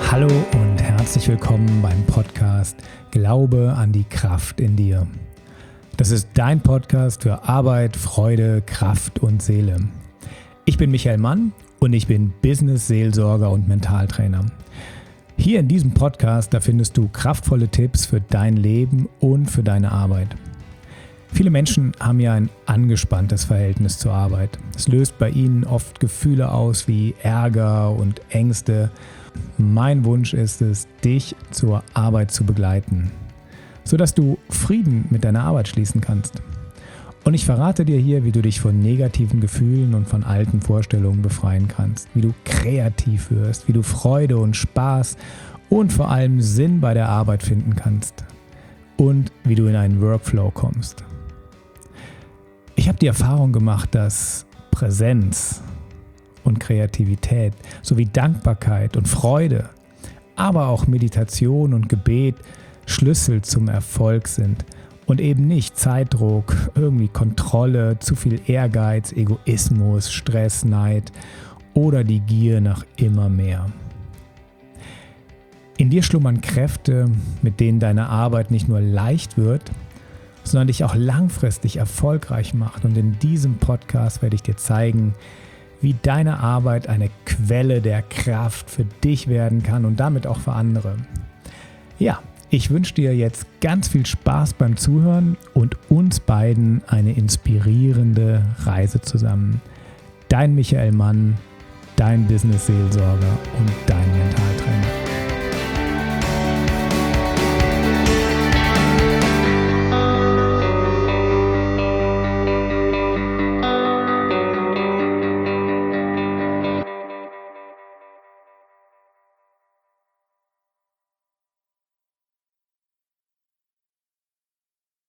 Hallo und herzlich willkommen beim Podcast Glaube an die Kraft in dir. Das ist dein Podcast für Arbeit, Freude, Kraft und Seele. Ich bin Michael Mann und ich bin Business-Seelsorger und Mentaltrainer. Hier in diesem Podcast, da findest du kraftvolle Tipps für dein Leben und für deine Arbeit. Viele Menschen haben ja ein angespanntes Verhältnis zur Arbeit. Es löst bei ihnen oft Gefühle aus wie Ärger und Ängste. Mein Wunsch ist es, dich zur Arbeit zu begleiten, sodass du Frieden mit deiner Arbeit schließen kannst. Und ich verrate dir hier, wie du dich von negativen Gefühlen und von alten Vorstellungen befreien kannst, wie du kreativ wirst, wie du Freude und Spaß und vor allem Sinn bei der Arbeit finden kannst und wie du in einen Workflow kommst. Ich habe die Erfahrung gemacht, dass Präsenz und Kreativität sowie Dankbarkeit und Freude, aber auch Meditation und Gebet Schlüssel zum Erfolg sind und eben nicht Zeitdruck, irgendwie Kontrolle, zu viel Ehrgeiz, Egoismus, Stress, Neid oder die Gier nach immer mehr. In dir schlummern Kräfte, mit denen deine Arbeit nicht nur leicht wird, sondern dich auch langfristig erfolgreich macht. Und in diesem Podcast werde ich dir zeigen, wie deine Arbeit eine Quelle der Kraft für dich werden kann und damit auch für andere. Ja, ich wünsche dir jetzt ganz viel Spaß beim Zuhören und uns beiden eine inspirierende Reise zusammen. Dein Michael Mann, dein Business-Seelsorger und dein Mentaltrainer.